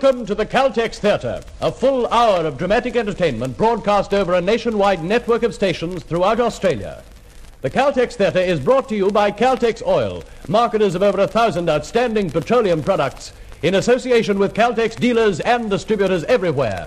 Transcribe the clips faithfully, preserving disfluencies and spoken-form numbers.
Welcome to the Caltex Theatre, a full hour of dramatic entertainment broadcast over a nationwide network of stations throughout Australia. The Caltex Theatre is brought to you by Caltex Oil, marketers of over a thousand outstanding petroleum products, in association with Caltex dealers and distributors everywhere.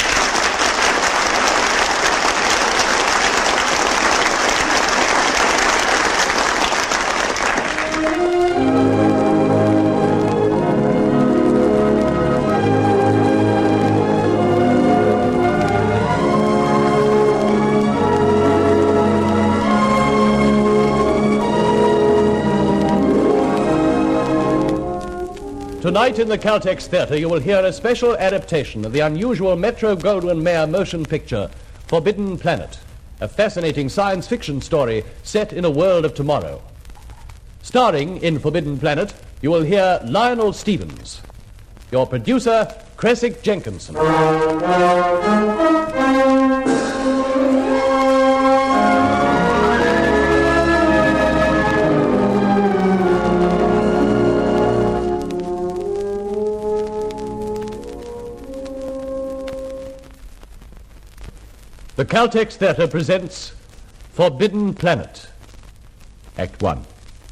Tonight in the Caltex Theatre, you will hear a special adaptation of the unusual Metro-Goldwyn-Mayer motion picture, Forbidden Planet, a fascinating science fiction story set in a world of tomorrow. Starring in Forbidden Planet, you will hear Lionel Stevens. Your producer, Cressick Jenkinson. The Caltex Theatre presents Forbidden Planet, Act One.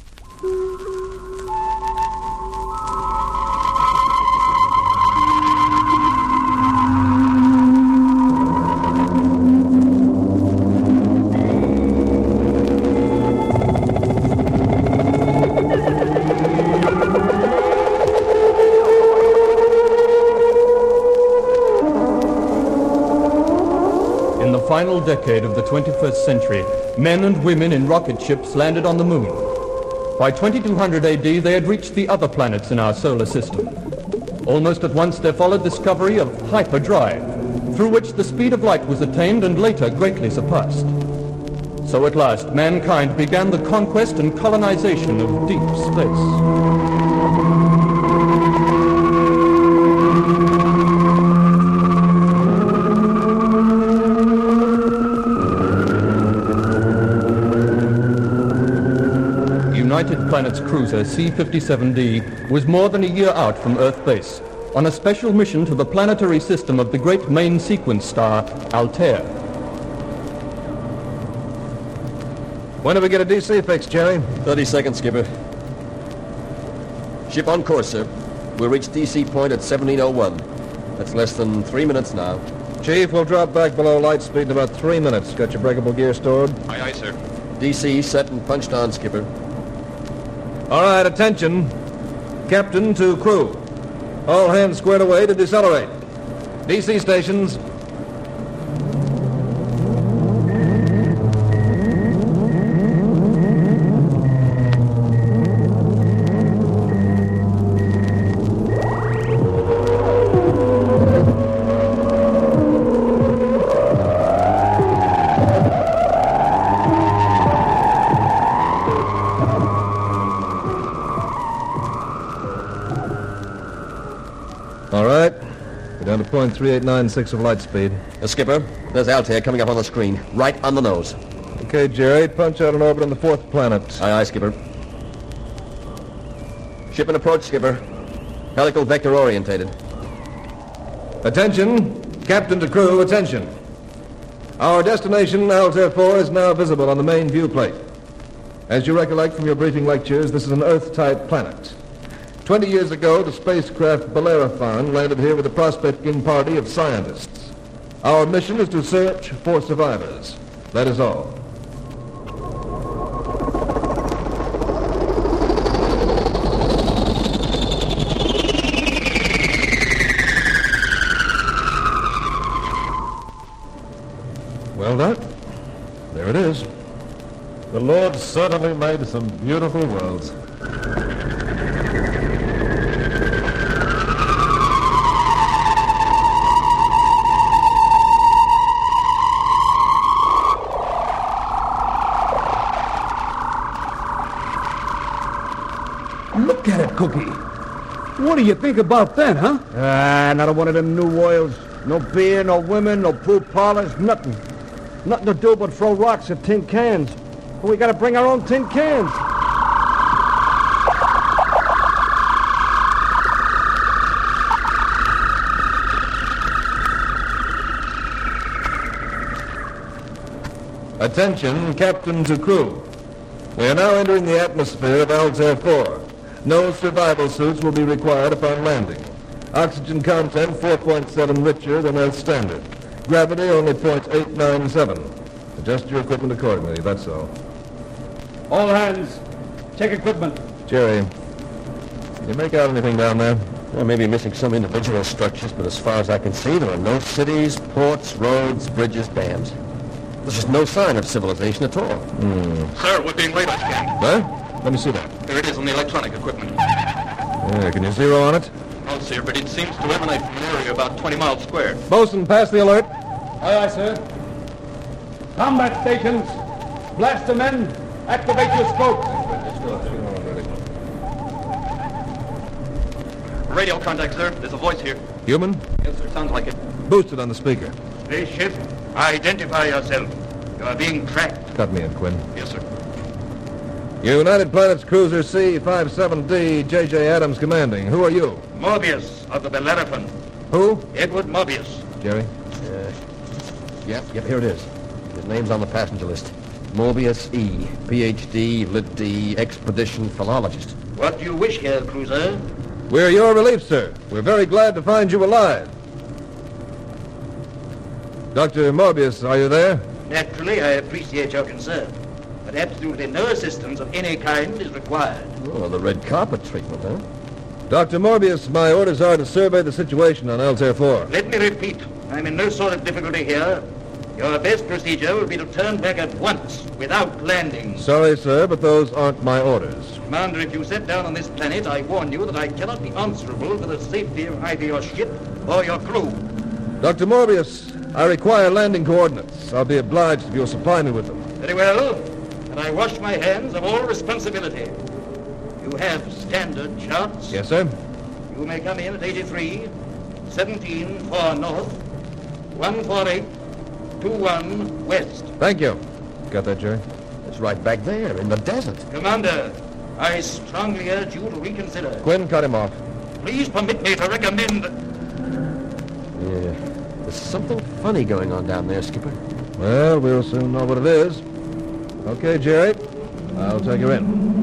Final decade of the twenty-first century, men and women in rocket ships landed on the moon. By twenty-two hundred A D, they had reached the other planets in our solar system. Almost at once, there followed discovery of hyperdrive, through which the speed of light was attained and later greatly surpassed. So at last, mankind began the conquest and colonization of deep space. United Planets cruiser C fifty-seven D was more than a year out from Earth base on a special mission to the planetary system of the great main sequence star, Altair. When do we get a D C fix, Jerry? Thirty seconds, Skipper. Ship on course, sir. We'll reach D C point at seventeen oh one. That's less than three minutes now. Chief, we'll drop back below light speed in about three minutes. Got your breakable gear stored? Aye, aye, sir. D C set and punched on, Skipper. All right, attention. Captain to crew. All hands squared away to decelerate. D C stations. All right. We're down to point three eight nine six of light speed. Uh, Skipper, there's Altair coming up on the screen, right on the nose. Okay, Jerry, punch out an orbit on the fourth planet. Aye, aye, Skipper. Ship in approach, Skipper. Helical vector orientated. Attention. Captain to crew, attention. Our destination, Altair four, is now visible on the main viewplate. As you recollect from your briefing lectures, this is an Earth-type planet. Twenty years ago, the spacecraft Bellerophon landed here with a prospecting party of scientists. Our mission is to search for survivors. That is all. Well done. There it is. The Lord certainly made some beautiful worlds. Look at it, Cookie. What do you think about that, huh? Ah, another one of them new oils. No beer, no women, no pool parlors, nothing. Nothing to do but throw rocks at tin cans. But we gotta bring our own tin cans. Attention, captain to crew. We are now entering the atmosphere of Altair four. No survival suits will be required upon landing. Oxygen content four point seven richer than Earth standard. Gravity only zero point eight nine seven. Adjust your equipment accordingly, that's all. All hands, check equipment. Jerry, can you make out anything down there? I may be missing some individual structures, but as far as I can see, there are no cities, ports, roads, bridges, dams. There's just no sign of civilization at all. Sir, we're being radar scanned. Huh? Let me see that. There it is on the electronic equipment. Yeah, can you zero on it? No, sir, but it seems to emanate from an area about twenty miles square. Bosun, pass the alert. Aye, aye, sir. Combat stations, blaster men, activate your scopes. Radio contact, sir. There's a voice here. Human? Yes, sir. Sounds like it. Boost it on the speaker. Spaceship, identify yourself. You are being tracked. Cut me in, Quinn. Yes, sir. United Planets Cruiser C fifty-seven D, J J Adams commanding. Who are you? Mobius of the Bellerophon. Who? Edward Mobius. Jerry? Yep, yep, here it is. His name's on the passenger list. Mobius E, P H D, Lit D, expedition philologist. What do you wish here, cruiser? We're your relief, sir. We're very glad to find you alive. Doctor Morbius, are you there? Naturally, I appreciate your concern, but absolutely no assistance of any kind is required. Oh, the red carpet treatment, huh? Doctor Morbius, my orders are to survey the situation on Altair four. Let me repeat, I'm in no sort of difficulty here. Your best procedure will be to turn back at once, without landing. Sorry, sir, but those aren't my orders. Commander, if you set down on this planet, I warn you that I cannot be answerable for the safety of either your ship or your crew. Doctor Morbius, I require landing coordinates. I'll be obliged if you'll supply me with them. Very well, and I wash my hands of all responsibility. You have standard charts? Yes, sir. You may come in at eighty-three, seventeen four north, one forty-eight, two one west. Thank you. Got that, Jerry? It's right back there, in the desert. Commander, I strongly urge you to reconsider. Quinn, cut him off. Please permit me to recommend... Yeah, there's something funny going on down there, Skipper. Well, we'll soon know what it is. Okay, Jerry. I'll take you in.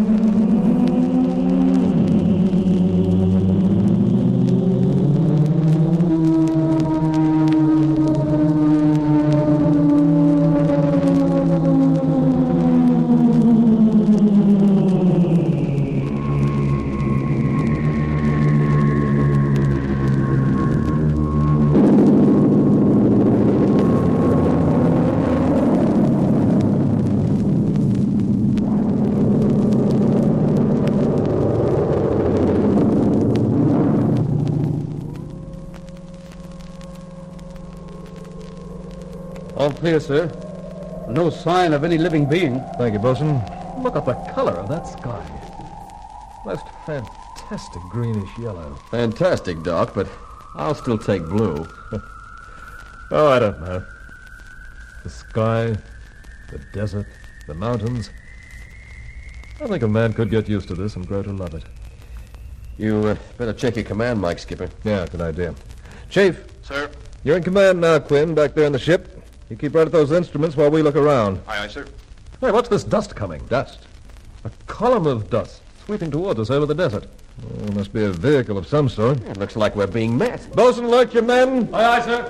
All clear, sir. No sign of any living being. Thank you, Bosun. Look at the color of that sky. Most fantastic greenish yellow. Fantastic, Doc, but I'll still take blue. Oh, I don't know. The sky, the desert, the mountains. I think a man could get used to this and grow to love it. You uh, better check your command mic, Skipper. Yeah, good idea. Chief, Sir? you're in command now, Quinn, back there in the ship. You keep right at those instruments while we look around. Aye, aye, sir. Hey, what's this dust coming? Dust. A column of dust sweeping towards us over the desert. Oh, it must be a vehicle of some sort. It looks like we're being met. Bosun, alert your men. Aye, aye, sir.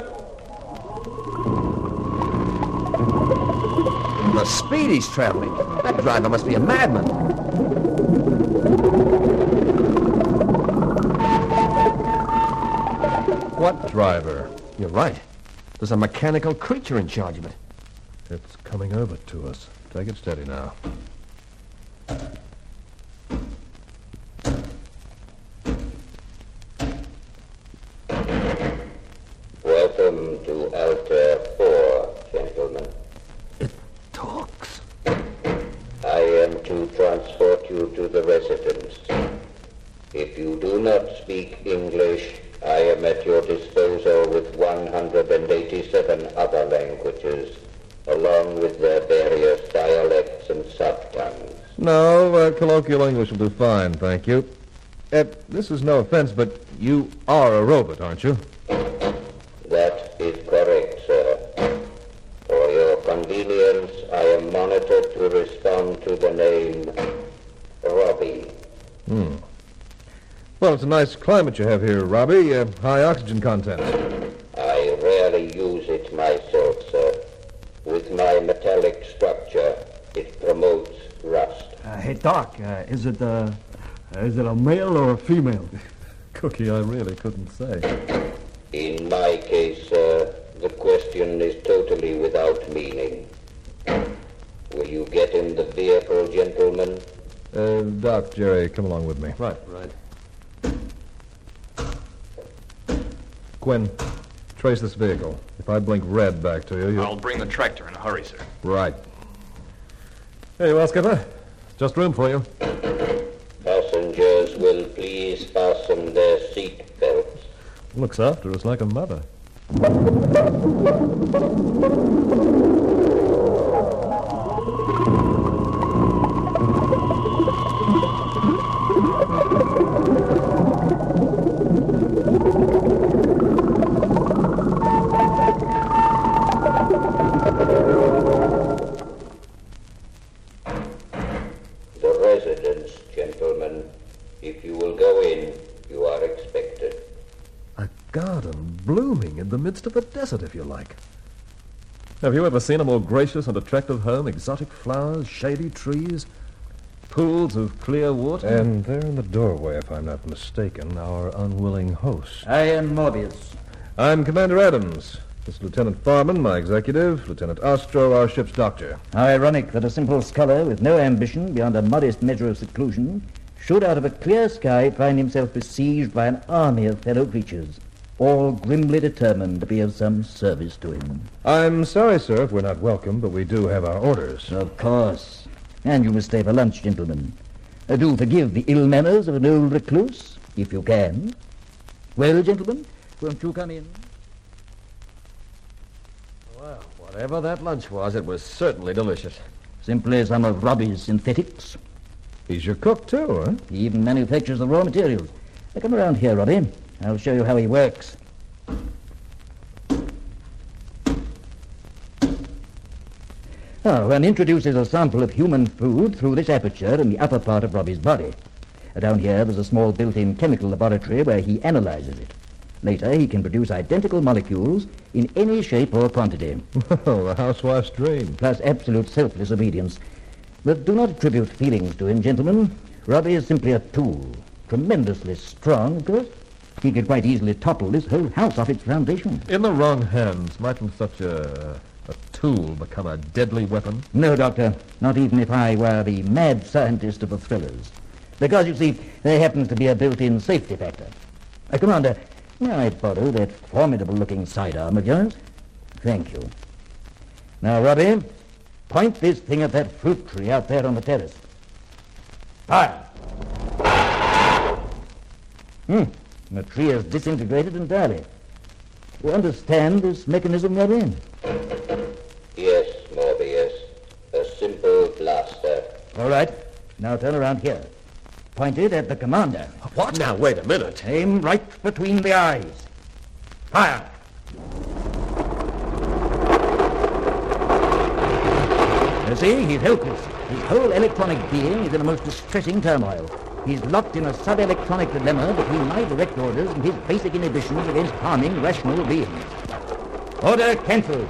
The speed he's traveling. That driver must be a madman. What driver? You're right. There's a mechanical creature in charge of it. It's coming over to us. Take it steady now. Welcome to Altair four, gentlemen. It talks. I am to transport you to the residence. If you do not speak English, I am at your disposal with one hundred eighty-seven other languages, along with their various dialects and subtongues. No, uh, colloquial English will do fine, thank you. Uh, this is no offense, but you are a robot, aren't you? That is correct, sir. For your convenience, I wanted to respond to the name Robbie. Hmm. Well, it's a nice climate you have here, Robbie. Uh, high oxygen content. I rarely use it myself, sir. With my metallic structure, it promotes rust. Uh, hey, Doc, uh, is it, uh, is it a male or a female? Cookie, I really couldn't say. In my case, sir, the question is totally without meaning. Will you get in the vehicle, gentlemen? Uh, Doc, Jerry, come along with me. Right, right. Quinn, trace this vehicle. If I blink red back to you, you'll... I'll bring the tractor in a hurry, sir. Right. Here you are, Skipper. Just room for you. Passengers will please fasten their seat belts. Looks after us like a mother. The residence, gentlemen. If you will go in, you are expected. A garden blooming in the midst of the desert, if you like. Have you ever seen a more gracious and attractive home? Exotic flowers, shady trees, pools of clear water. And there in the doorway, if I'm not mistaken, our unwilling host. I am Morbius. I'm Commander Adams. This is Lieutenant Farman, my executive. Lieutenant Ostro, our ship's doctor. How ironic that a simple scholar with no ambition beyond a modest measure of seclusion should, out of a clear sky, find himself besieged by an army of fellow creatures, all grimly determined to be of some service to him. I'm sorry, sir, if we're not welcome, but we do have our orders. Of course. And you must stay for lunch, gentlemen. Uh, do forgive the ill manners of an old recluse, if you can. Well, gentlemen, won't you come in? Well, whatever that lunch was, it was certainly delicious. Simply some of Robbie's synthetics. He's your cook, too, huh? He even manufactures the raw materials. Now, come around here, Robbie. I'll show you how he works. Oh, one introduces a sample of human food through this aperture in the upper part of Robbie's body. Down here, there's a small built-in chemical laboratory where he analyzes it. Later, he can produce identical molecules in any shape or quantity. Well, the housewife's dream. Plus absolute selfless obedience. But do not attribute feelings to him, gentlemen. Robbie is simply a tool. Tremendously strong, of course. He could quite easily topple this whole house off its foundation. In the wrong hands, mightn't such a, a tool become a deadly weapon? No, Doctor. Not even if I were the mad scientist of the thrillers. Because, you see, there happens to be a built-in safety factor. Uh, Commander, may I borrow that formidable-looking sidearm of yours? Thank you. Now, Robbie, point this thing at that fruit tree out there on the terrace. Fire! Hmm. The tree is disintegrated entirely. You understand this mechanism you're in? Yes, Morbius. A simple blaster. All right. Now turn around here. Point it at the commander. What? Now, wait a minute. Aim right between the eyes. Fire! You see, he's helpless. His whole electronic being is in a most distressing turmoil. He's locked in a sub-electronic dilemma between my direct orders and his basic inhibitions against harming rational beings. Order cancelled.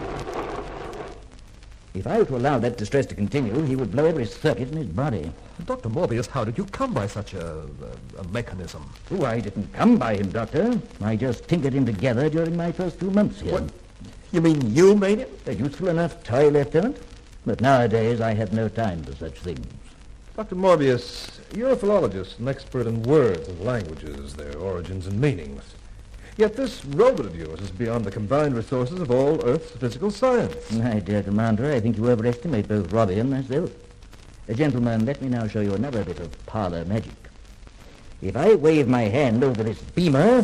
If I were to allow that distress to continue, he would blow every circuit in his body. Doctor Morbius, how did you come by such a, a, a mechanism? Oh, I didn't come by him, Doctor. I just tinkered him together during my first few months here. What? You mean you made it? A useful enough toy, Lieutenant. But nowadays I have no time for such things. Doctor Morbius, you're a philologist, an expert in words and languages, their origins and meanings. Yet this robot of yours is beyond the combined resources of all Earth's physical science. My dear Commander, I think you overestimate both Robbie and myself. Uh, gentlemen, let me now show you another bit of parlor magic. If I wave my hand over this beamer...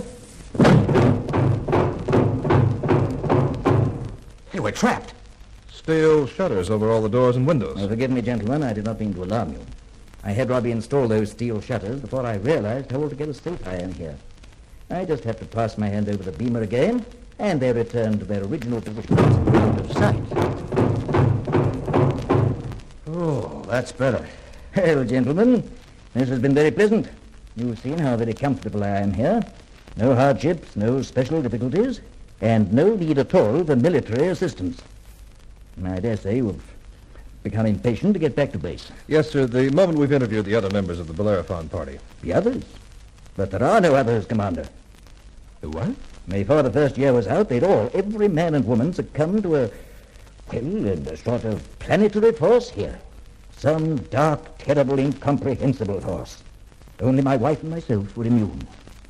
Hey, we're trapped. Steel shutters over all the doors and windows. Oh, forgive me, gentlemen, I did not mean to alarm you. I had Robbie install those steel shutters before I realized how altogether safe I am here. I just have to pass my hand over the beamer again, and they return to their original positions out of sight. Oh, that's better. Well, gentlemen, this has been very pleasant. You've seen how very comfortable I am here. No hardships, no special difficulties, and no need at all for military assistance. I dare say you've become impatient to get back to base. Yes, sir. The moment we've interviewed the other members of the Bellerophon party. The others? But there are no others, Commander. The what? Before the first year was out, they'd all, every man and woman, succumbed to a, well, a sort of planetary force here. Some dark, terrible, incomprehensible force. Only my wife and myself were immune.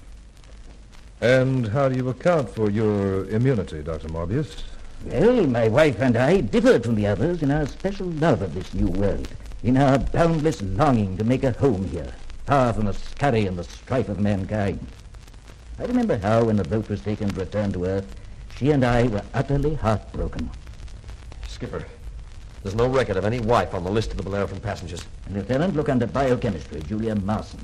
And how do you account for your immunity, Doctor Morbius? Well, my wife and I differed from the others in our special love of this new world, in our boundless longing to make a home here, far from the scurry and the strife of mankind. I remember how, when the boat was taken to return to Earth, she and I were utterly heartbroken. Skipper, there's no record of any wife on the list of the Bellerophon passengers. Lieutenant, look under biochemistry, Julia Marson.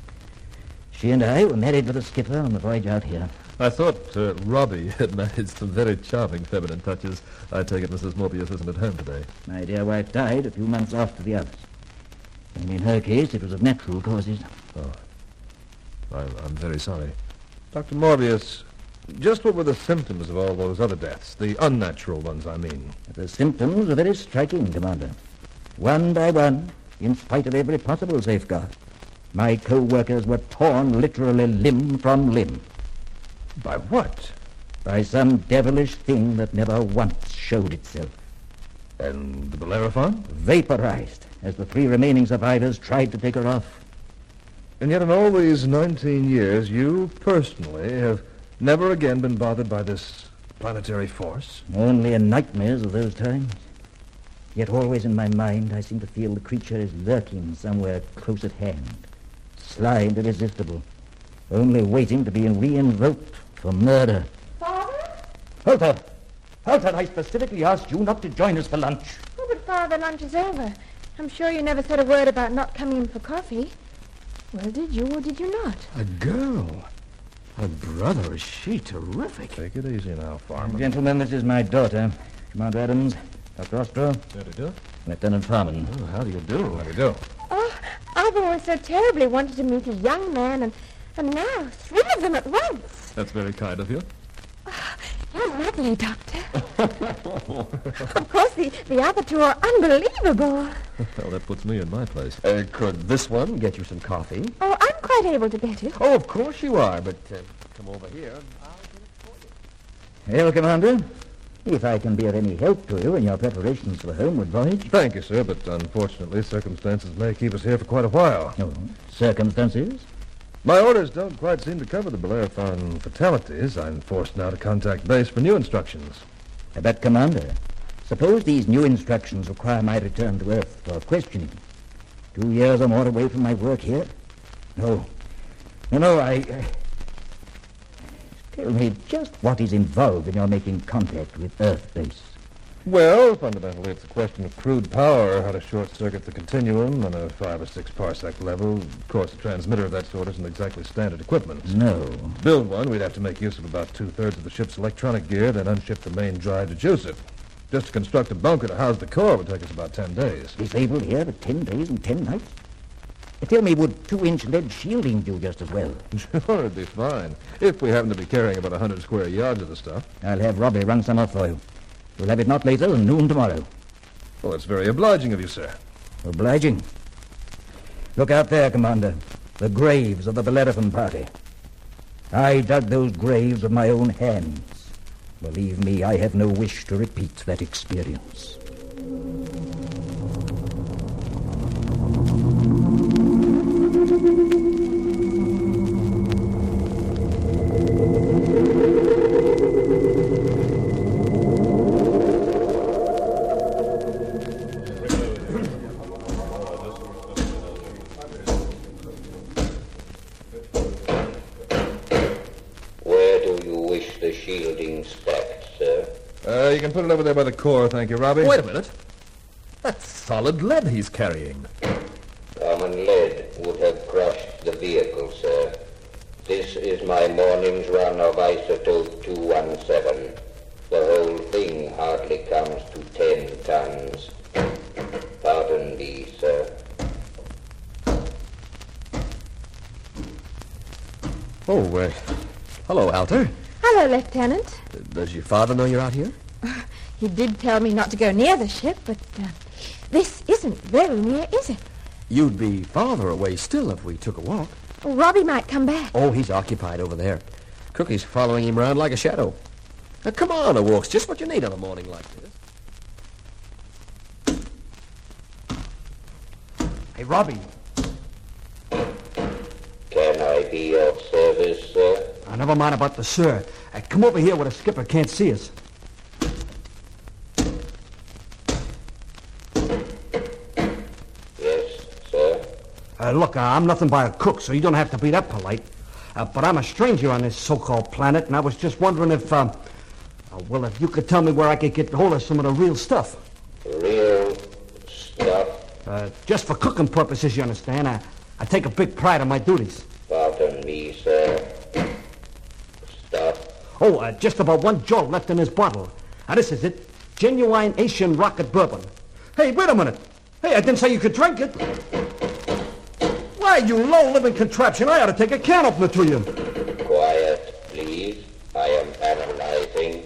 She and I were married to the skipper on the voyage out here. I thought uh, Robbie had managed some very charming feminine touches. I take it Missus Morbius isn't at home today. My dear wife died a few months after the others. And in her case, it was of natural causes. Oh. I'm, I'm very sorry. Doctor Morbius, just what were the symptoms of all those other deaths? The unnatural ones, I mean. The symptoms were very striking, Commander. One by one, in spite of every possible safeguard, my co-workers were torn literally limb from limb. By what? By some devilish thing that never once showed itself. And the Bellerophon? Vaporized, as the three remaining survivors tried to take her off. And yet in all these nineteen years, you personally have never again been bothered by this planetary force? Only in nightmares of those times. Yet always in my mind, I seem to feel the creature is lurking somewhere close at hand. Sly and irresistible, only waiting to be re-invoked for murder. Father? Holter! Holter, I specifically asked you not to join us for lunch. Oh, but Father, lunch is over. I'm sure you never said a word about not coming in for coffee. Well, did you or did you not? A girl? Her brother, is she terrific? Take it easy now, Farman. Gentlemen, this is my daughter, Commander Adams, Doctor Ostro. How do you do? Lieutenant Farman. Oh, how do you do? How do you do? Oh, I've always so terribly wanted to meet a young man, and, and now three of them at once. That's very kind of you. You're lovely, Doctor. Of course, the, the other two are unbelievable. Well, that puts me in my place. Uh, could this one get you some coffee? Oh, I'm quite able to get it. Oh, of course you are, but uh, come over here and I'll get it for you. Well, Commander, if I can be of any help to you in your preparations for the homeward voyage. Thank you, sir, but unfortunately circumstances may keep us here for quite a while. Oh, circumstances? My orders don't quite seem to cover the Bellerophon fatalities. I'm forced now to contact base for new instructions. But, Commander, suppose these new instructions require my return to Earth for questioning. Two years or more away from my work here? No. No, no, I... Uh, tell me just what is involved in your making contact with Earth base. Well, fundamentally, it's a question of crude power, how to short-circuit the continuum on a five or six parsec level. Of course, a transmitter of that sort isn't exactly standard equipment. No. To build one, we'd have to make use of about two-thirds of the ship's electronic gear, then unship the main drive to juice it. Just to construct a bunker to house the core would take us about ten days. Disabled here for ten days and ten nights? Tell me, would two-inch lead shielding do just as well? Sure, it'd be fine. If we happen to be carrying about a hundred square yards of the stuff. I'll have Robbie run some off for you. We'll have it not later than noon tomorrow. Well, that's very obliging of you, sir. Obliging. Look out there, Commander. The graves of the Bellerophon party. I dug those graves with my own hands. Believe me, I have no wish to repeat that experience. Uh, you can put it over there by the core, thank you, Robbie. Wait a minute. That's solid lead he's carrying. Common lead would have crushed the vehicle, sir. This is my morning's run of isotope two one seven. The whole thing hardly comes to ten tons. Pardon Oh, uh, hello, Alter. Hello, Lieutenant. Does your father know you're out here? Uh, he did tell me not to go near the ship, but uh, this isn't very near, is it? You'd be farther away still if we took a walk. Well, Robbie might come back. Oh, he's occupied over there. Cookie's following him around like a shadow. Now, come on, a walk's just what you need on a morning like this. Hey, Robbie. Can I be of service, sir? Uh, never mind about the sir. Uh, come over here where the skipper can't see us. Yes, sir. Uh, look, uh, I'm nothing but a cook, so you don't have to be that polite. Uh, but I'm a stranger on this so-called planet, and I was just wondering if, um, uh, well, if you could tell me where I could get hold of some of the real stuff. Real stuff? Uh, just for cooking purposes, you understand. I, I take a big pride in my duties. Pardon me, sir. Stuff? Oh, uh, just about one jolt left in this bottle. Now, this is it. Genuine Asian rocket bourbon. Hey, wait a minute. Hey, I didn't say you could drink it. Why, you low-living contraption, I ought to take a can opener to you. Quiet, please. I am analyzing.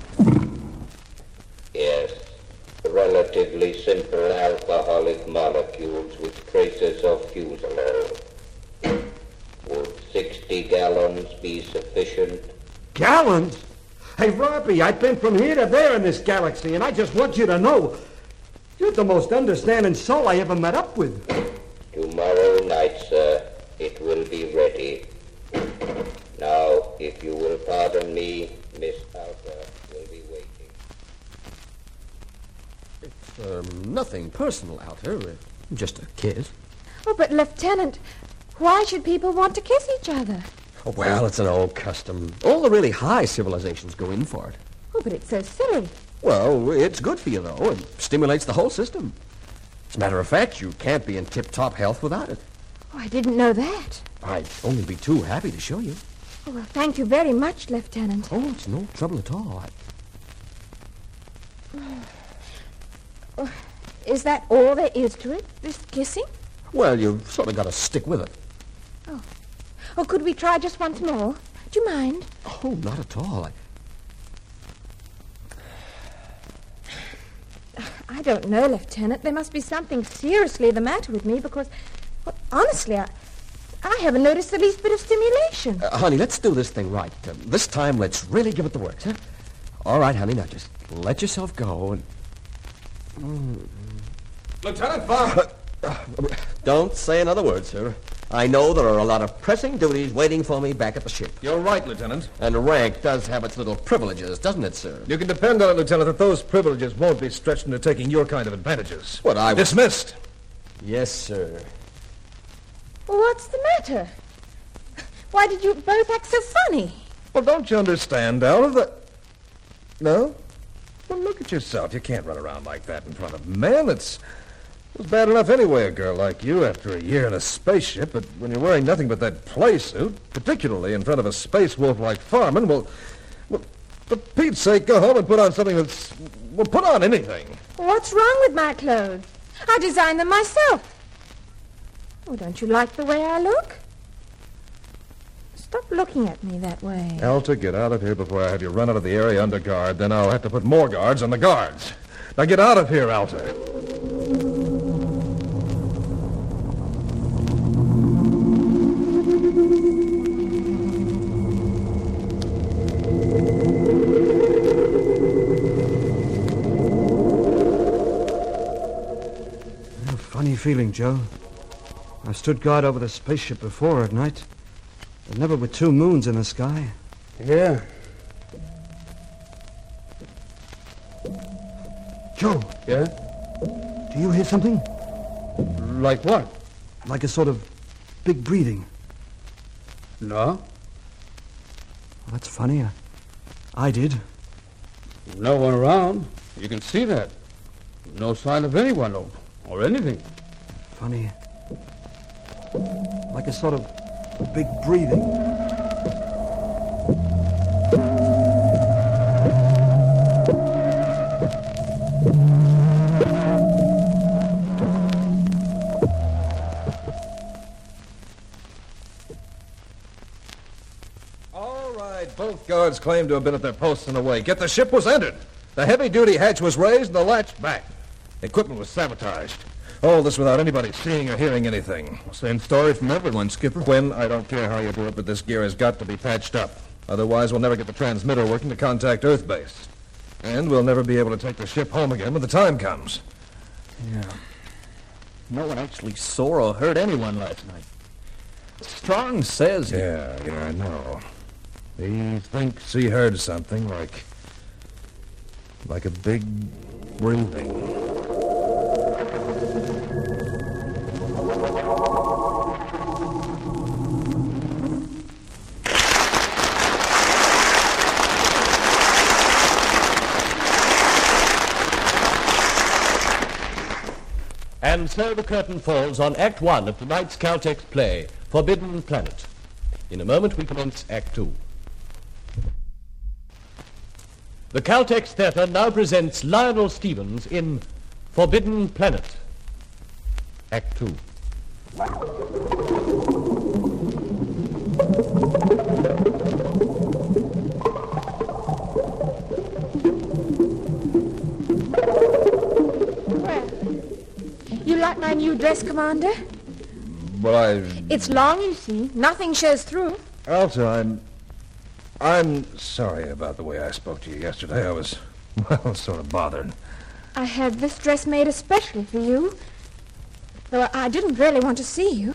Yes. Relatively simple alcoholic molecules with traces of fuselol. Would sixty gallons be sufficient? Gallons? Hey, Robbie, I've been from here to there in this galaxy, and I just want you to know you're the most understanding soul I ever met up with. Tomorrow night, sir, it will be ready. Now, if you will pardon me, Miss Alpha will be waiting. It's um, nothing personal, Alter. Uh, just a kiss. Oh, but, Lieutenant, why should people want to kiss each other? Oh, well, it's an old custom. All the really high civilizations go in for it. Oh, but it's so silly. Well, it's good for you, though. It stimulates the whole system. As a matter of fact, you can't be in tip-top health without it. Oh, I didn't know that. I'd only be too happy to show you. Oh, well, thank you very much, Lieutenant. Oh, it's no trouble at all. I... Oh, is that all there is to it, this kissing? Well, you've sort of got to stick with it. Oh. Oh, could we try just once more? Do you mind? Oh, not at all. I... I don't know, Lieutenant. There must be something seriously the matter with me because, well, honestly, I, I haven't noticed the least bit of stimulation. Uh, honey, let's do this thing right. Uh, this time, let's really give it the works, huh? All right, honey, now just let yourself go and... Mm. Lieutenant Farmer! Uh, don't say another word, sir. I know there are a lot of pressing duties waiting for me back at the ship. You're right, Lieutenant. And rank does have its little privileges, doesn't it, sir? You can depend on it, Lieutenant, that those privileges won't be stretched into taking your kind of advantages. What, I... Dismissed! Yes, sir. Well, what's the matter? Why did you both act so funny? Well, don't you understand, Al? The... No? Well, look at yourself. You can't run around like that in front of men. It's... It was bad enough anyway, a girl like you, after a year in a spaceship, but when you're wearing nothing but that play suit, particularly in front of a space wolf like Farman, well, well, for Pete's sake, go home and put on something that's... Well, put on anything. What's wrong with my clothes? I designed them myself. Oh, don't you like the way I look? Stop looking at me that way. Alta, get out of here before I have you run out of the area under guard. Then I'll have to put more guards on the guards. Now get out of here, Alta. Funny feeling, Joe. I stood guard over the spaceship before at night, but never with two moons in the sky. Yeah. Joe. Yeah? Do you hear something? Like what? Like a sort of big breathing. No. Well, that's funny. I, I did. No one around. You can see that. No sign of anyone or, or anything. Funny. Like a sort of big breathing. Both guards claimed to have been at their posts in the way. Yet the ship was entered. The heavy-duty hatch was raised and the latch back. The equipment was sabotaged. All this without anybody seeing or hearing anything. Same story from everyone, Skipper. Quinn, I don't care how you do it, but this gear has got to be patched up. Otherwise, we'll never get the transmitter working to contact Earth base. And we'll never be able to take the ship home again when the time comes. Yeah. No one actually saw or heard anyone last night. Strong says... He... Yeah, yeah, I know. He thinks he heard something like... like a big breathing. And so the curtain falls on Act One of tonight's Caltex play, Forbidden Planet. In a moment we commence Act Two. The Caltex Theatre now presents Lionel Stevens in Forbidden Planet, Act Two. You like my new dress, Commander? Well, I... It's long, you see. Nothing shows through. Alta, I'm... I'm sorry about the way I spoke to you yesterday. I was, well, sort of bothered. I had this dress made especially for you. Though I didn't really want to see you.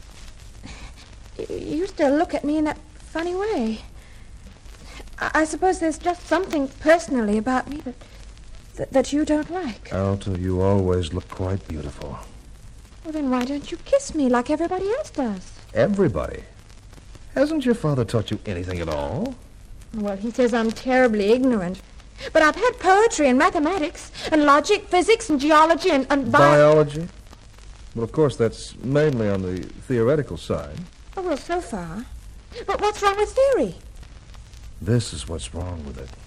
You still look at me in that funny way. I, I suppose there's just something personally about me that... Th- that you don't like. Alta, you always look quite beautiful. Well, then why don't you kiss me like everybody else does? Everybody? Hasn't your father taught you anything at all? Well, he says I'm terribly ignorant. But I've had poetry and mathematics and logic, physics and geology and... and bi- Biology? Well, of course, that's mainly on the theoretical side. Oh, well, so far. But what's wrong with theory? This is what's wrong with it.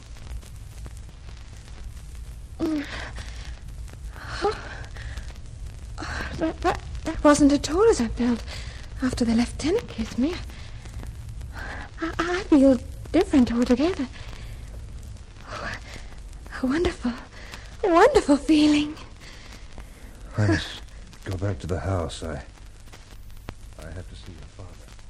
Mm. Oh. Oh, that, that, that wasn't at all as I felt after the lieutenant kissed me. I, I feel different altogether. Oh, a wonderful, wonderful feeling. I must go back to the house. I, I have to see your father.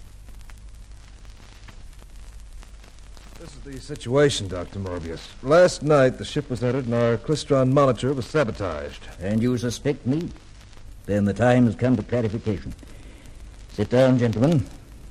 This is the situation, Doctor Morbius. Last night, the ship was entered and our Klystron monitor was sabotaged. And you suspect me? Then the time has come for clarification. Sit down, gentlemen.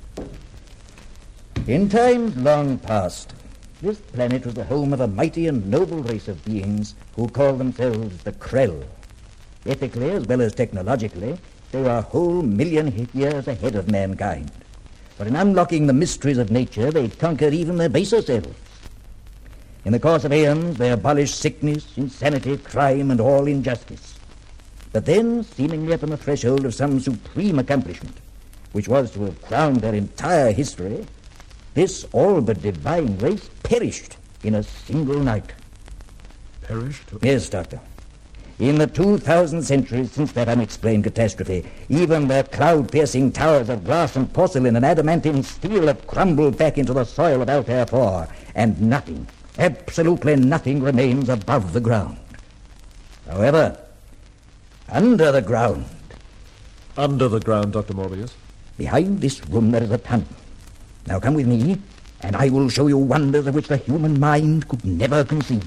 In times long past, this planet was the home of a mighty and noble race of beings who call themselves the Krell. Ethically as well as technologically, they were a whole million years ahead of mankind. But in unlocking the mysteries of nature, they conquered even their baser selves. In the course of aeons, they abolished sickness, insanity, crime, and all injustice. But then, seemingly upon the threshold of some supreme accomplishment, which was to have crowned their entire history, this all but divine race perished in a single night. Perished? Yes, Doctor. In the two thousand centuries since that unexplained catastrophe, even the cloud-piercing towers of glass and porcelain and adamantine steel have crumbled back into the soil of Altair four, and nothing, absolutely nothing remains above the ground. However, under the ground... Under the ground, Doctor Morbius? Behind this room there is a tunnel. Now come with me, and I will show you wonders of which the human mind could never conceive.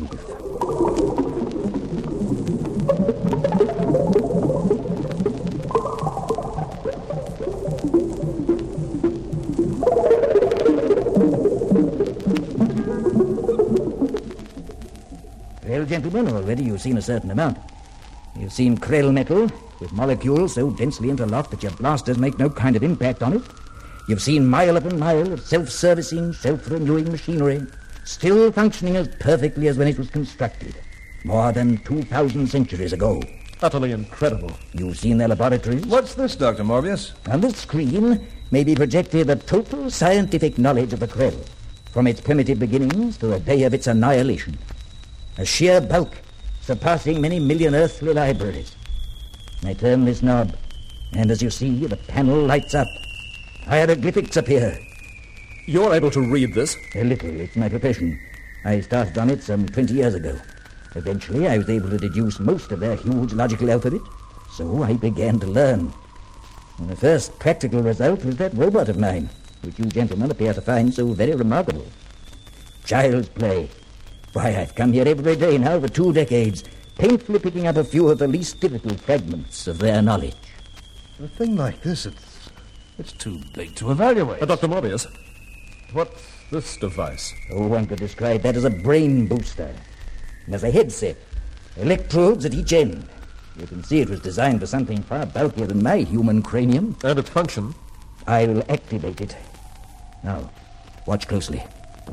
Well, gentlemen, already you've seen a certain amount. You've seen Krell metal, with molecules so densely interlocked that your blasters make no kind of impact on it. You've seen mile upon mile of self-servicing, self-renewing machinery, still functioning as perfectly as when it was constructed, more than two thousand centuries ago. Utterly incredible. You've seen their laboratories? What's this, Doctor Morbius? On the screen may be projected the total scientific knowledge of the Krell, from its primitive beginnings to the day of its annihilation. A sheer bulk, surpassing many million earthly libraries. I turn this knob, and as you see, the panel lights up. Hieroglyphics appear. You're able to read this? A little. It's my profession. I started on it some twenty years ago. Eventually, I was able to deduce most of their huge logical alphabet, so I began to learn. And the first practical result was that robot of mine, which you gentlemen appear to find so very remarkable. Child's play. Why, I've come here every day now for two decades, painfully picking up a few of the least difficult fragments of their knowledge. A thing like this, it's, it's too big to evaluate. Uh, Doctor Morbius, what's this device? Oh, one could describe that as a brain booster. And as a headset, electrodes at each end. You can see it was designed for something far bulkier than my human cranium. And its function? I will activate it. Now, watch closely.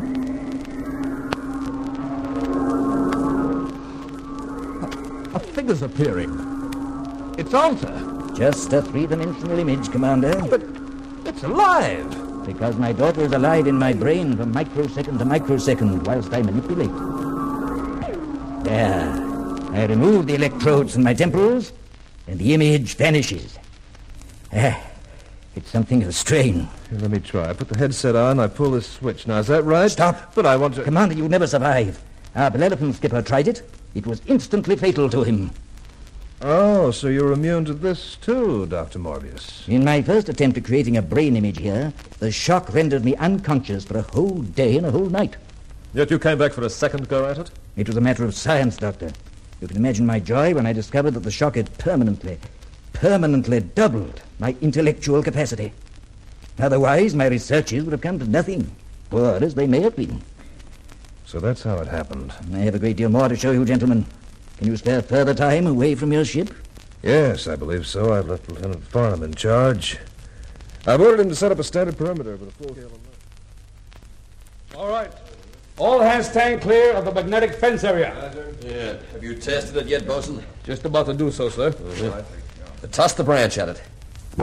A figure's appearing. It's Alta. Just a three-dimensional image, Commander. But it's alive. Because my daughter is alive in my brain from microsecond to microsecond whilst I manipulate. There. I remove the electrodes from my temples, and the image vanishes. Ah, it's something of a strain. Here, let me try. I put the headset on, I pull this switch. Now, is that right? Stop. But I want to... Commander, you'll never survive. Our Bellerophon skipper tried it. It was instantly fatal to him. Oh, so you're immune to this too, Doctor Morbius. In my first attempt at creating a brain image here, the shock rendered me unconscious for a whole day and a whole night. Yet you came back for a second go at it? It was a matter of science, Doctor. You can imagine my joy when I discovered that the shock had permanently, permanently doubled my intellectual capacity. Otherwise, my researches would have come to nothing, poor as they may have been. So that's how it happened. I have a great deal more to show you, gentlemen. Can you spare further time away from your ship? Yes, I believe so. I've left Lieutenant Farnham in charge. I've ordered him to set up a standard perimeter with a full scale alert. All right. All hands stand clear of the magnetic fence area. Yeah. Have you tested it yet, Bosun? Just about to do so, sir. Uh-huh. Toss the branch at it.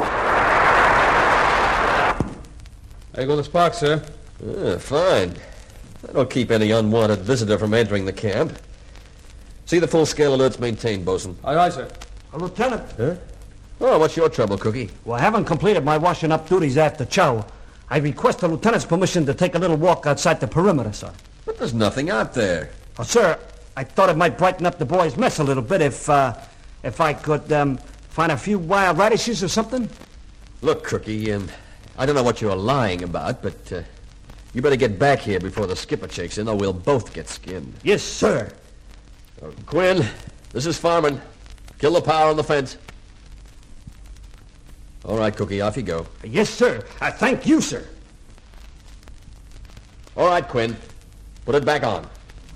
There go the sparks, sir. Yeah, fine. That'll keep any unwanted visitor from entering the camp. See the full-scale alerts maintained, Bosun. Aye, aye, sir. Uh, Lieutenant. Huh? Oh, what's your trouble, Cookie? Well, I haven't completed my washing-up duties after chow. I request the lieutenant's permission to take a little walk outside the perimeter, sir. But there's nothing out there. Oh, sir, I thought it might brighten up the boys' mess a little bit if, uh, if I could, um, find a few wild radishes or something. Look, Cookie, um, I don't know what you're lying about, but, uh, you better get back here before the skipper checks in, or we'll both get skinned. Yes, sir. Uh, Quinn, this is Farman. Kill the power on the fence. All right, Cookie, off you go. Yes, sir. Uh, thank you, sir. All right, Quinn. Put it back on.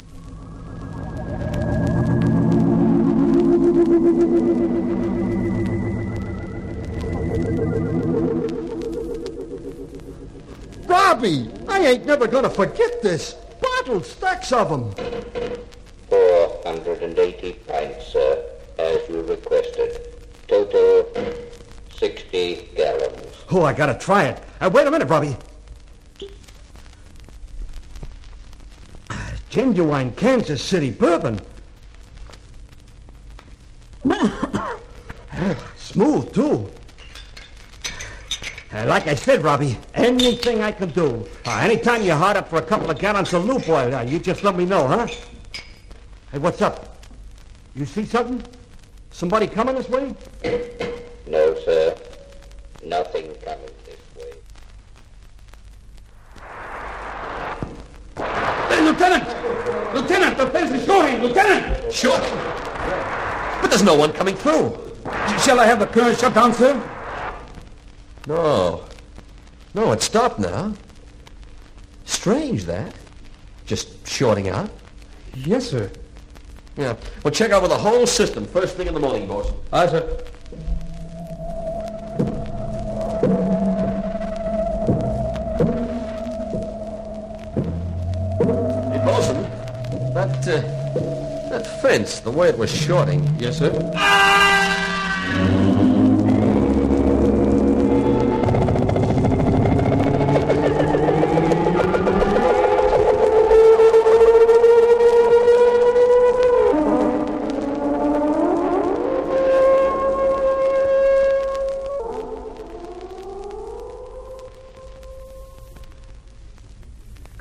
Robbie, I ain't never gonna forget this. Bottles, stacks of them. four hundred eighty pints, sir, as you requested. Total sixty gallons. Oh, I gotta try it. Uh, wait a minute, Robbie. Genuine Kansas City bourbon. Smooth, too. Uh, like I said, Robbie, anything I can do. Uh, anytime you're hard up for a couple of gallons of loop oil, uh, you just let me know, huh? Hey, what's up? You see something? Somebody coming this way? No, sir. Nothing coming this way. Hey, Lieutenant! Lieutenant, the fence is shooting! Lieutenant! Shoot! But there's no one coming through. Shall I have the current shut down, sir? No. No, it stopped now. Strange, that. Just shorting out. Yes, sir. Yeah. Well, check over the whole system first thing in the morning, boss. Aye, sir. Hey, Bosun, that, uh, that fence, the way it was shorting. Yes, sir.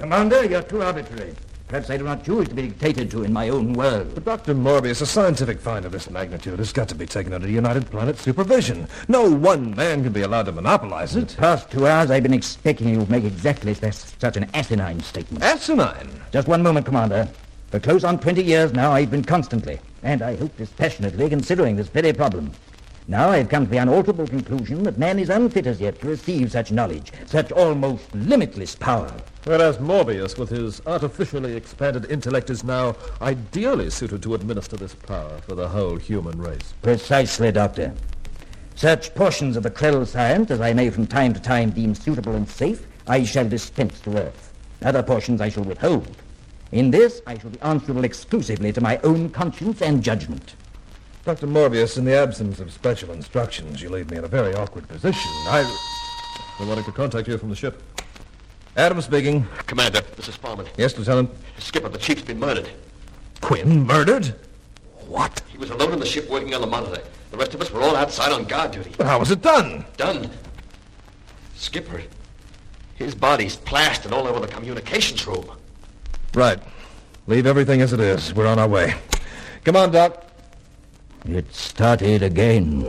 Commander, you're too arbitrary. Perhaps I do not choose to be dictated to in my own world. But Doctor Morbius, a scientific find of this magnitude has got to be taken under United Planet supervision. No one man can be allowed to monopolize it. The past two hours I've been expecting you to make exactly such an asinine statement. Asinine? Just one moment, Commander. For close on twenty years now, I've been constantly, and I hope dispassionately, considering this very problem. Now I've come to the unalterable conclusion that man is unfit as yet to receive such knowledge, such almost limitless power. Whereas Morbius, with his artificially expanded intellect, is now ideally suited to administer this power for the whole human race. Precisely, Doctor. Such portions of the Krell science as I may from time to time deem suitable and safe, I shall dispense to Earth. Other portions I shall withhold. In this, I shall be answerable exclusively to my own conscience and judgment. Doctor Morbius, in the absence of special instructions, you leave me in a very awkward position. I... They wanted to contact you from the ship. Adam speaking. Commander, this is Farman. Yes, Lieutenant? Skipper, the chief's been murdered. Quinn murdered? What? He was alone on the ship working on the monitor. The rest of us were all outside on guard duty. But how was it done? Done? Skipper, his body's plastered all over the communications room. Right. Leave everything as it is. We're on our way. Come on, Doc. It started again.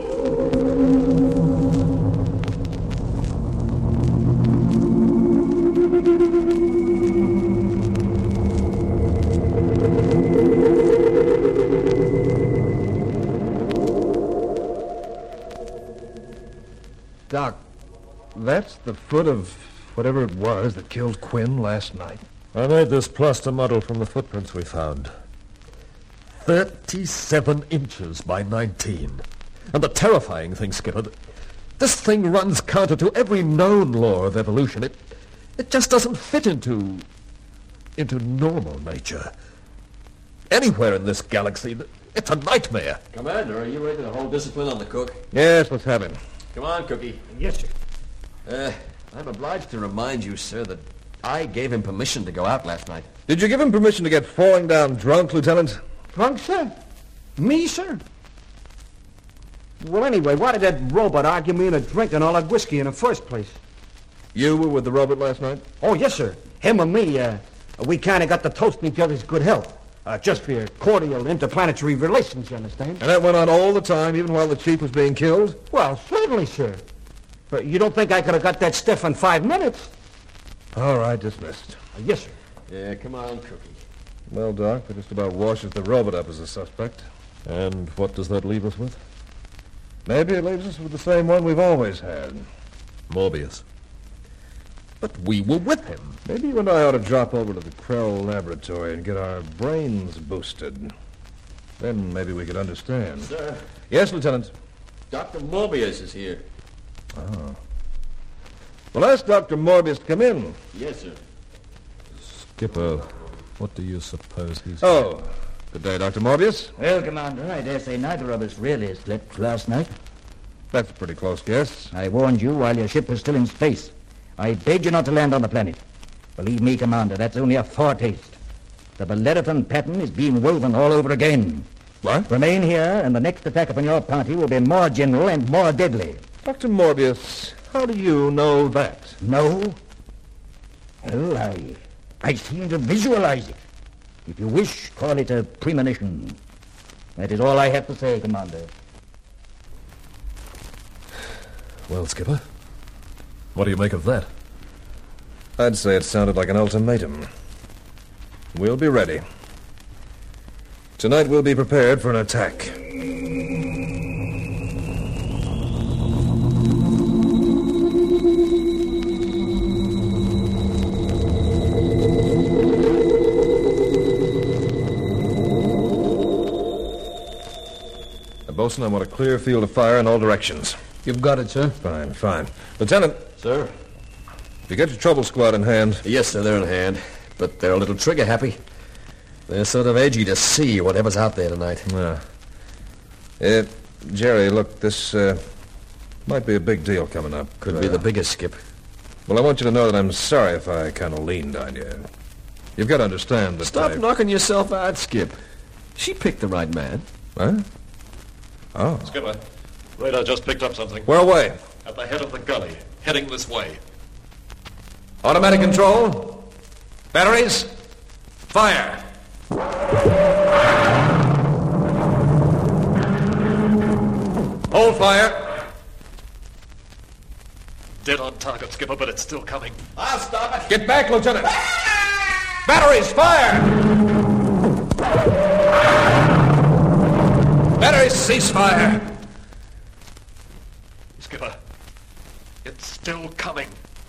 Doc, that's the foot of whatever it was that killed Quinn last night. I made this plaster model from the footprints we found. thirty-seven inches by nineteen. And the terrifying thing, Skipper, this thing runs counter to every known law of evolution. It, it just doesn't fit into, into normal nature. Anywhere in this galaxy, it's a nightmare. Commander, are you ready to hold discipline on the cook? Yes, let's have him. Come on, Cookie. Yes, sir. Uh, I'm obliged to remind you, sir, that I gave him permission to go out last night. Did you give him permission to get falling down drunk, Lieutenant? Drunk, sir? Me, sir? Well, anyway, why did that robot argue me into drinking all that whiskey in the first place? You were with the robot last night? Oh, yes, sir. Him and me, uh, we kind of got to toast each other's good health. Uh, just for cordial interplanetary relations, you understand? And that went on all the time, even while the chief was being killed? Well, certainly, sir. But you don't think I could have got that stiff in five minutes? All right, dismissed. Uh, yes, sir. Yeah, come on, Cookie. Well, Doc, that just about washes the robot up as a suspect. And what does that leave us with? Maybe it leaves us with the same one we've always had. Morbius. But we were with him. Maybe you and I ought to drop over to the Krell laboratory and get our brains boosted. Then maybe we could understand. Sir? Yes, Lieutenant? Doctor Morbius is here. Oh. Well, ask Doctor Morbius to come in. Yes, sir. Skipper, what do you suppose he's... Oh, good day, Doctor Morbius. Well, Commander, I dare say neither of us really slept last night. That's a pretty close guess. I warned you while your ship was still in space. I begged you not to land on the planet. Believe me, Commander, that's only a foretaste. The Bellerophon pattern is being woven all over again. What? Remain here, and the next attack upon your party will be more general and more deadly. Doctor Morbius, how do you know that? No? Well, I, I seem to visualize it. If you wish, call it a premonition. That is all I have to say, Commander. Well, Skipper, what do you make of that? I'd say it sounded like an ultimatum. We'll be ready. Tonight we'll be prepared for an attack. Bosun, I want a clear field of fire in all directions. You've got it, sir. Fine, fine. Lieutenant. Sir? You get your trouble squad in hand. Yes, sir, they're in hand. But they're a little trigger-happy. They're sort of edgy to see whatever's out there tonight. Yeah. Uh, Jerry, look, this uh, might be a big deal coming up. Could uh, be the biggest, Skip. Well, I want you to know that I'm sorry if I kind of leaned on you. You've got to understand that Stop I... knocking yourself out, Skip. She picked the right man. Huh? Oh. Skipper, radar just picked up something. Where away? At the head of the gully, heading this way. Automatic control. Batteries, fire! Hold fire! Dead on target, Skipper, but it's still coming. I'll stop it. Get back, Lieutenant. Batteries, fire! Batteries, cease fire! Skipper, it's still coming.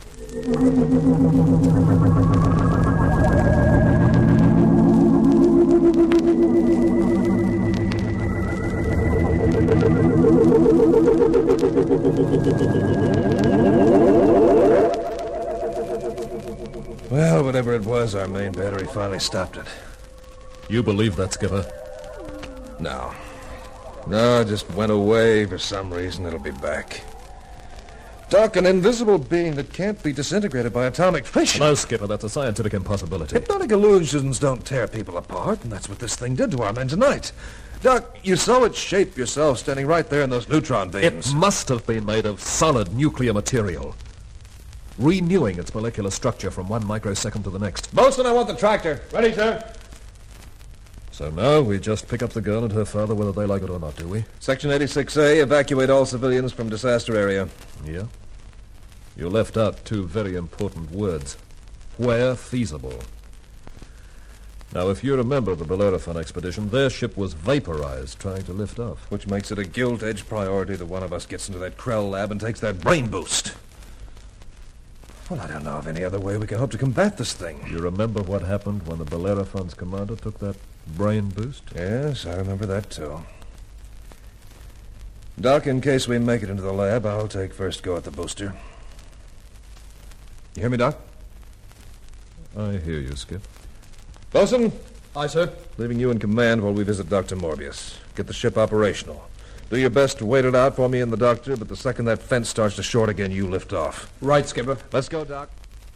Well, whatever it was, our main battery finally stopped it. You believe that, Skipper? No. No, it just went away for some reason. It'll be back. Doc, an invisible being that can't be disintegrated by atomic fission. No, Skipper, that's a scientific impossibility. Hypnotic illusions don't tear people apart, and that's what this thing did to our men tonight. Doc, you saw it shape yourself standing right there in those neutron beams. It must have been made of solid nuclear material, renewing its molecular structure from one microsecond to the next. Bosun, I want the tractor. Ready, sir. So now we just pick up the girl and her father whether they like it or not, do we? Section eighty-six A, evacuate all civilians from disaster area. Yeah? You left out two very important words. Where feasible. Now, if you're a member of the Bellerophon expedition, their ship was vaporized trying to lift off. Which makes it a gilt-edged priority that one of us gets into that Krell lab and takes that brain boost. Well, I don't know of any other way we can hope to combat this thing. You remember what happened when the Bellerophon's commander took that brain boost? Yes, I remember that, too. Doc, in case we make it into the lab, I'll take first go at the booster. You hear me, Doc? I hear you, Skip. Bosun? Aye, sir. Leaving you in command while we visit Doctor Morbius. Get the ship operational. Do your best to wait it out for me and the doctor, but the second that fence starts to short again, you lift off. Right, Skipper. Let's go, Doc.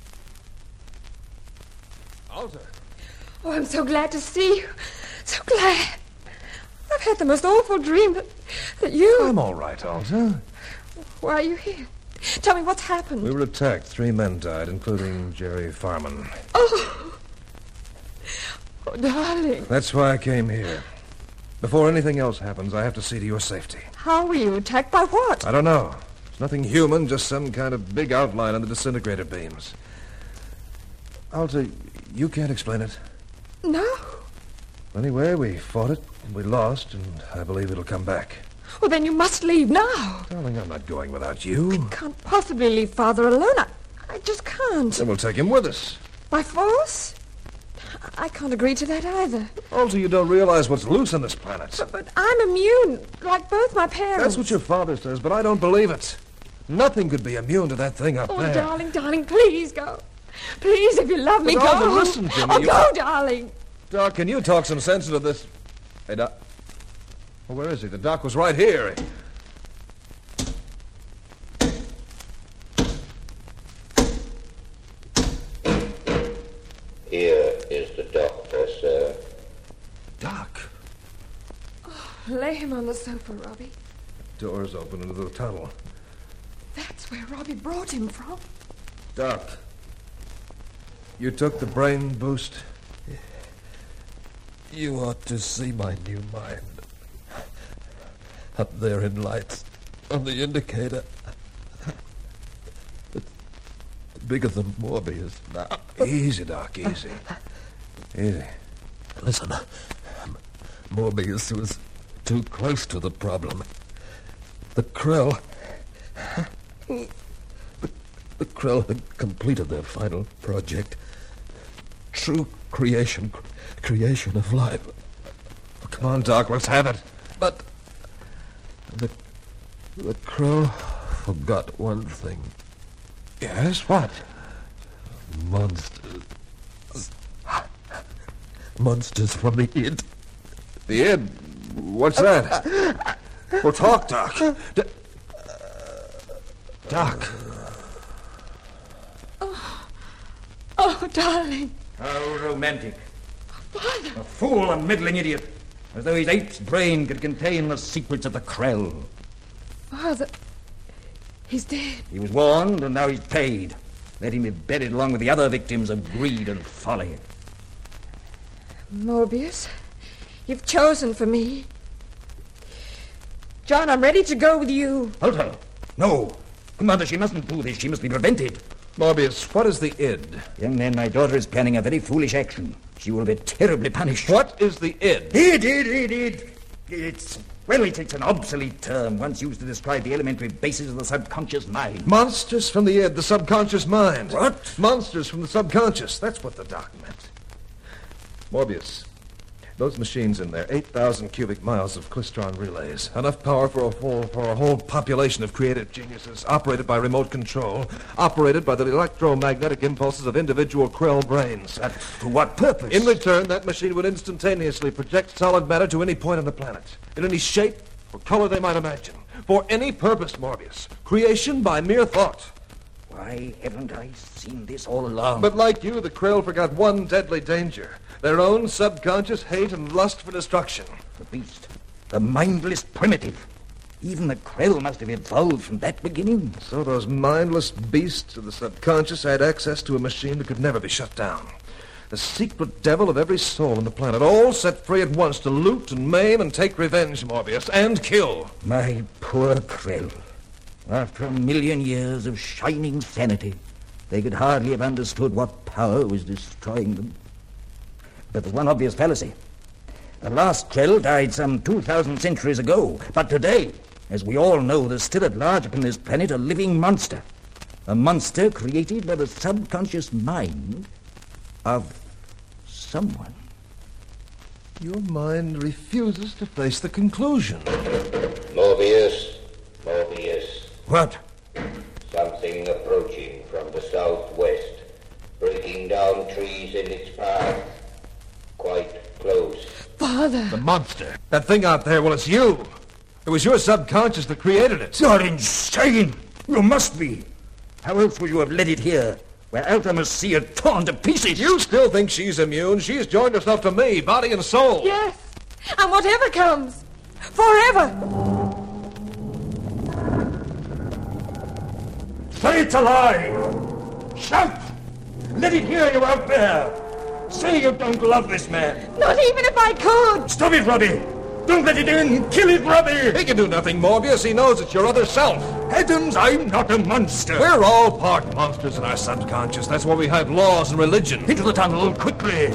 Alta. Oh, I'm so glad to see you. So glad. I've had the most awful dream that, that you... I'm all right, Alta. Why are you here? Tell me what's happened. We were attacked. Three men died, including Jerry Farman. Oh. Oh, darling. That's why I came here. Before anything else happens, I have to see to your safety. How were you attacked? By what? I don't know. It's nothing human, just some kind of big outline on the disintegrator beams. Alta, you can't explain it. No. Anyway, we fought it, and we lost, and I believe it'll come back. Well, then you must leave now. Darling, I'm not going without you. I can't possibly leave Father alone. I, I just can't. Then we'll take him with us. By force? I can't agree to that either. Alta, you don't realize what's loose on this planet. But, but I'm immune, like both my parents. That's what your father says, but I don't believe it. Nothing could be immune to that thing up oh, there. Oh, darling, darling, please go. Please, if you love me, but go. Alta, listen to me. Oh, you... go, darling. Doc, can you talk some sense into this? Hey, Doc. Well, where is he? The Doc was right here. Here is the doctor, sir. Doc. Oh, lay him on the sofa, Robbie. Doors open into the tunnel. That's where Robbie brought him from. Doc. You took the brain boost? You ought to see my new mind. Up there in lights on the indicator. It's bigger than Morbius now. Easy, Doc, easy. Easy. Listen, Morbius was too close to the problem. The Krell... The, the Krell had completed their final project. True creation... creation of life. Oh, come on, Doc, let's have it. But the the Krell forgot one thing. Yes, what? Monsters. Monsters from the id. The id? What's that? Well, talk, Doc. D- Doc. Oh, oh, darling. How romantic. Father. A fool, a middling idiot. As though his ape's brain could contain the secrets of the Krell. Father, he's dead. He was warned, and now he's paid. Let him be buried along with the other victims of greed and folly. Morbius, you've chosen for me. John, I'm ready to go with you. Hold her. No. Commander, she mustn't do this. She must be prevented. Morbius, what is the id? Young man, my daughter is planning a very foolish action. She will be terribly punished. What is the id? Id, id, id, id. It's, well, it's, it's an obsolete term once used to describe the elementary basis of the subconscious mind. Monsters from the id, the subconscious mind. What? Monsters from the subconscious. That's what the doc meant. Morbius, those machines in there, eight thousand cubic miles of Klystron relays. Enough power for a, whole, for a whole population of creative geniuses, operated by remote control, operated by the electromagnetic impulses of individual Krell brains. But for what purpose? In return, that machine would instantaneously project solid matter to any point on the planet, in any shape or color they might imagine, for any purpose, Morbius. Creation by mere thought. Why haven't I seen this all along? But like you, the Krell forgot one deadly danger. Their own subconscious hate and lust for destruction. The beast. The mindless primitive. Even the Krell must have evolved from that beginning. So those mindless beasts of the subconscious had access to a machine that could never be shut down. The secret devil of every soul on the planet, all set free at once to loot and maim and take revenge, Morbius, and kill. My poor Krell. After a million years of shining sanity, they could hardly have understood what power was destroying them. But the one obvious fallacy. The last Krell died some two thousand centuries ago. But today, as we all know, there's still at large upon this planet a living monster. A monster created by the subconscious mind of someone. Your mind refuses to face the conclusion. Morbius, Morbius. What? Something approaching from the southwest, breaking down trees in its path. Quite close. Father! The monster. That thing out there, well, it's you. It was your subconscious that created it. You're insane! You must be. How else would you have led it here, where Alta must see it torn to pieces? You still think she's immune? She's joined herself to me, body and soul. Yes, and whatever comes, forever. Say it's a lie! Shout! Let it hear you out there! Say you don't love this man! Not even if I could! Stop it, Robbie! Don't let it in! Kill it, Robbie! He can do nothing, Morbius. He knows it's your other self. Heavens, I'm not a monster! We're all part monsters in our subconscious. That's why we have laws and religion. Into the tunnel, quickly!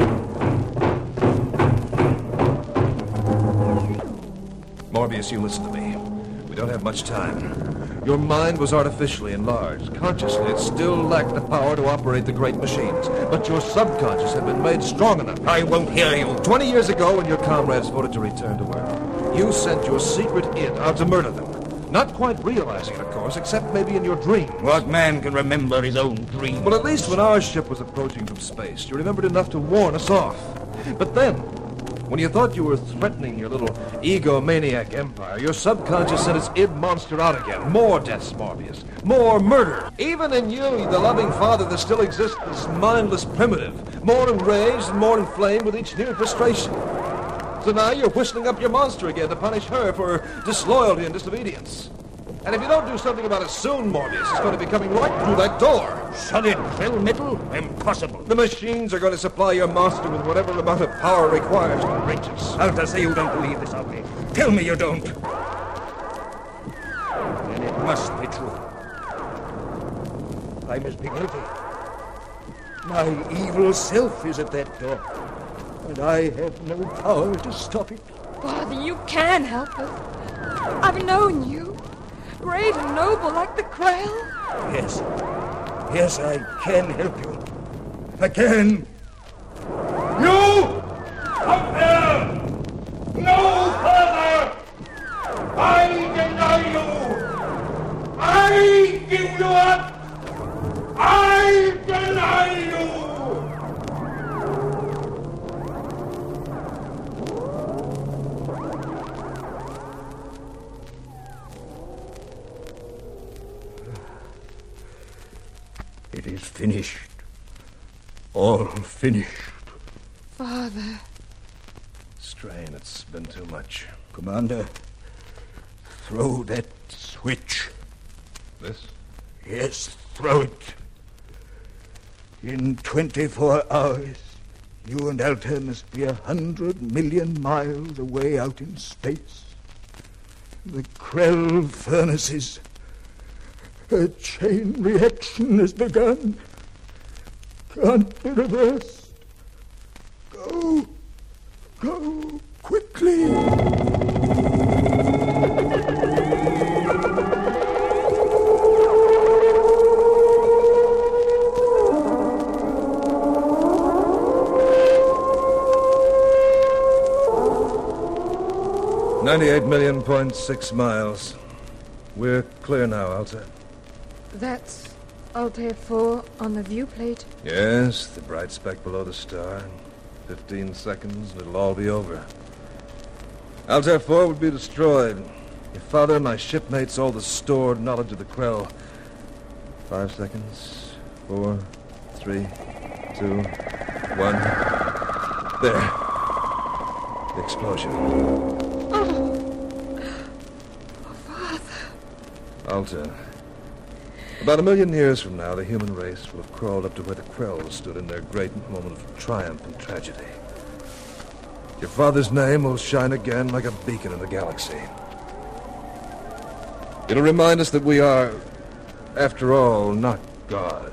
Morbius, you listen to me. We don't have much time. Your mind was artificially enlarged. Consciously, it still lacked the power to operate the great machines. But your subconscious had been made strong enough. I won't hear you. Twenty years ago, when your comrades voted to return to Earth, you sent your secret id out to murder them. Not quite realizing it, of course, except maybe in your dream. What man can remember his own dream? Well, at least when our ship was approaching from space, you remembered enough to warn us off. But then, when you thought you were threatening your little egomaniac empire, your subconscious sent its id monster out again. More deaths, Morbius. More murder. Even in you, the loving father that still exists, this mindless primitive. More enraged and more inflamed with each new frustration. So now you're whistling up your monster again to punish her for disloyalty and disobedience. And if you don't do something about it soon, Morbius, it's going to be coming right through that door. Solid Krell metal? Impossible. The machines are going to supply your monster with whatever amount of power required to reach us. Alta, say you don't believe this of me. Tell me you don't. Then it must be true. I must be guilty. My evil self is at that door, and I have no power to stop it. Father, you can help us. I've known you. Great and noble like the Krell. Yes. Yes, I can help you. I can. You! Up there! No further! I deny you! I give you up! I deny you! It is finished. All finished. Father. Strain, it's been too much. Commander, throw that switch. This? Yes, throw it. In twenty-four hours, you and Altair must be a hundred million miles away out in space. The Krell furnaces. A chain reaction has begun. Can't be reversed. Go. Go quickly. Ninety-eight million point six miles. We're clear now, Altair. That's Altair four on the viewplate. Yes, the bright speck below the star. Fifteen seconds and it'll all be over. Altair four would be destroyed. Your father and my shipmates all the stored knowledge of the Krell. Five seconds. Four, three, two, one. There. The explosion. Oh. Oh, Father. Altair. About a million years from now, the human race will have crawled up to where the Krells stood in their great moment of triumph and tragedy. Your father's name will shine again like a beacon in the galaxy. It'll remind us that we are, after all, not God.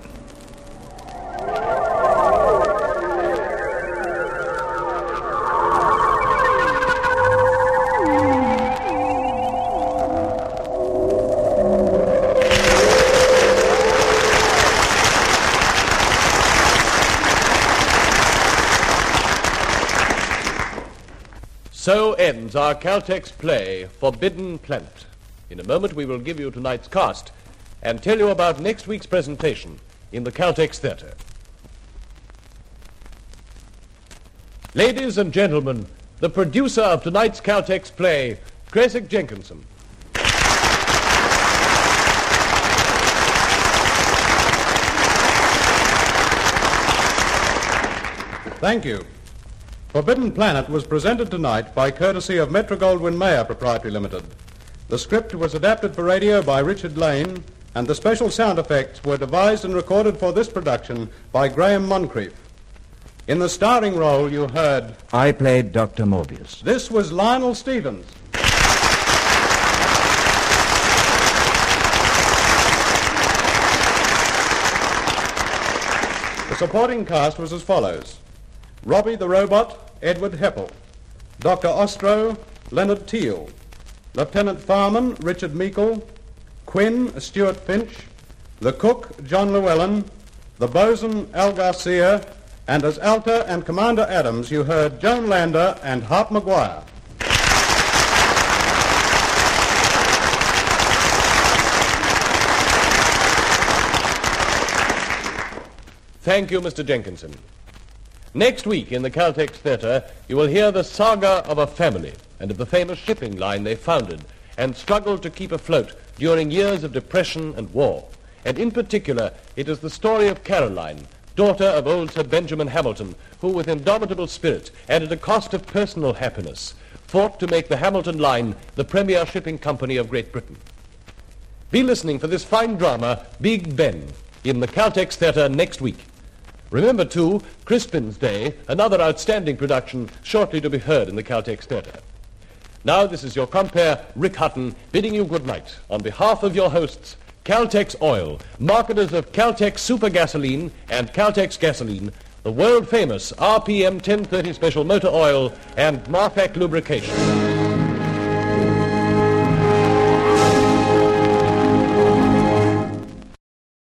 So ends our Caltex play, Forbidden Planet. In a moment we will give you tonight's cast and tell you about next week's presentation in the Caltex Theatre. Ladies and gentlemen, the producer of tonight's Caltex play, Creswick Jenkinson. Thank you. Forbidden Planet was presented tonight by courtesy of Metro-Goldwyn-Mayer Proprietary Limited. The script was adapted for radio by Richard Lane, and the special sound effects were devised and recorded for this production by Graham Moncrief. In the starring role, you heard... I played Doctor Morbius. This was Lionel Stevens. The supporting cast was as follows. Robbie the Robot, Edward Heppel. Doctor Ostro, Leonard Teal. Lieutenant Farman, Richard Meikle. Quinn, Stuart Finch. The cook, John Llewellyn. The bosun, Al Garcia. And as Alta and Commander Adams, you heard Joan Lander and Hart Maguire. Thank you, Mister Jenkinson. Next week in the Caltex Theatre, you will hear the saga of a family and of the famous shipping line they founded and struggled to keep afloat during years of depression and war. And in particular, it is the story of Caroline, daughter of old Sir Benjamin Hamilton, who with indomitable spirit and at a cost of personal happiness fought to make the Hamilton Line the premier shipping company of Great Britain. Be listening for this fine drama, Big Ben, in the Caltex Theatre next week. Remember, too, Crispin's Day, another outstanding production shortly to be heard in the Caltex Theatre. Now, this is your compere, Rick Hutton, bidding you good night on behalf of your hosts, Caltex Oil, marketers of Caltex Super Gasoline and Caltex Gasoline, the world-famous R P M ten thirty Special Motor Oil, and Marfac Lubrication.